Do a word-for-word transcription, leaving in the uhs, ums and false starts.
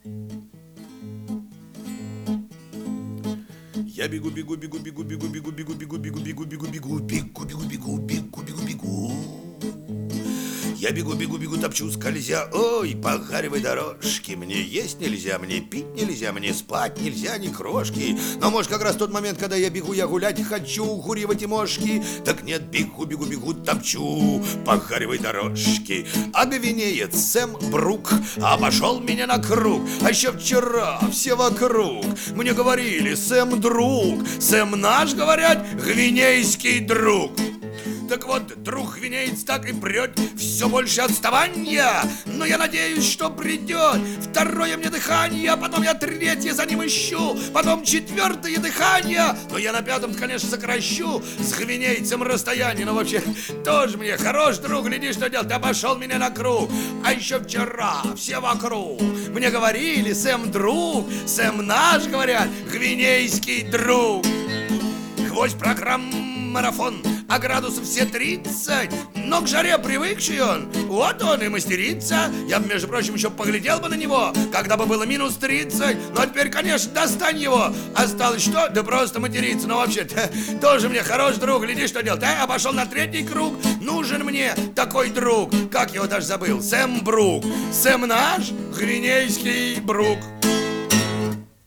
Я бегу, бегу, бегу, бегу, бегу, бегу, бегу, бегу, бегу, бегу, бегу, бегу, бегу, бегу, бегу, бегу, бегу, бегу. Я бегу, бегу, бегу, топчу, скользя, ой, по гаревой дорожке. Мне есть нельзя, мне пить нельзя, мне спать нельзя, ни крошки. Но, может, как раз тот момент, когда я бегу, я гулять хочу, куривать и мошки. Так нет, бегу, бегу, бегу, топчу по гаревой дорожке. А говенеет Сэм Брук обошел меня на круг. А еще вчера все вокруг мне говорили: Сэм друг, Сэм наш, говорят, гвинейский друг. Так вот, друг гвинеец так и прет, все больше отставания. Но я надеюсь, что придет второе мне дыхание, потом я третье за ним ищу, потом четвертое дыхание. Но я на пятом, конечно, сокращу с гвинейцем расстояние. Но вообще, тоже мне хорош друг, гляди, что делать, обошел меня на круг. А еще вчера все вокруг мне говорили: Сэм друг, Сэм наш, говорят, гвинейский друг. Гвоздь программ марафон, а градусов все тридцать. Но к жаре привыкший он, вот он и мастерится. Я бы, между прочим, еще поглядел бы на него, когда бы было минус тридцать. Но теперь, конечно, достань его. Осталось что? Да просто материться. Но вообще-то тоже мне хороший друг, гляди, что делать. А, обошел на третий круг. Нужен мне такой друг. Как его даже забыл? Сэм Брук. Сэм наш, гвинейский Брук.